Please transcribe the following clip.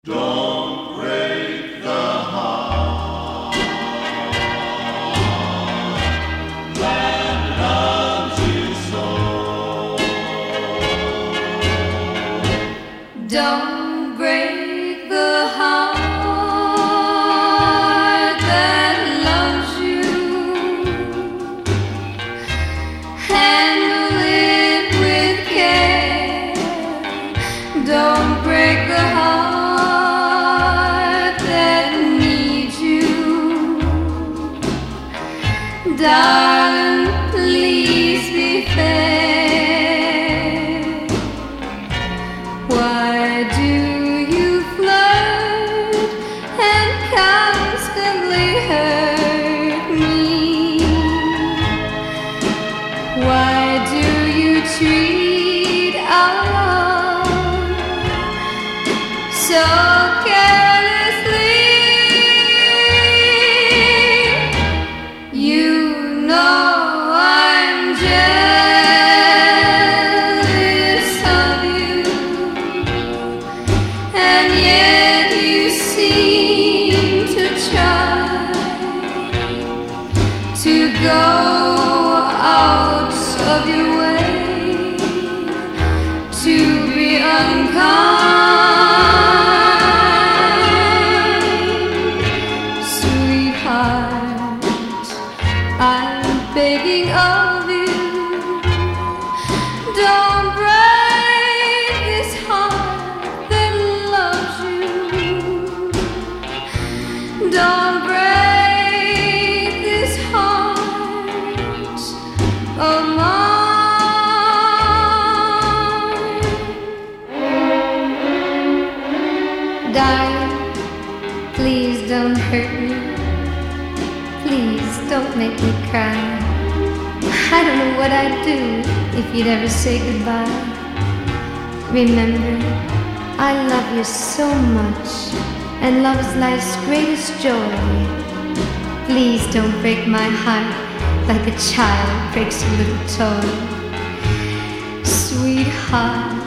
Don't break the heart that loves you so. Don't break the heart that loves you. Handle it with care. Don't break the heart that needs you. Darling, please be fair. Why do you flirt and constantly hurt me? Why do you treat our love so carelessly? You know I'm jealous of you, and yet you seem to try to go out of your way to be unkind. Sweetheart, I'm begging of you, don't break this heart that loves you. Don't break this heart of mine. Darling, please don't hurt me. Please don't make me cry. I don't know what I'd do if you'd ever say goodbye. Remember, I love you so much, and love is life's greatest joy. Please don't break my heart like a child breaks a little toy. Sweetheart,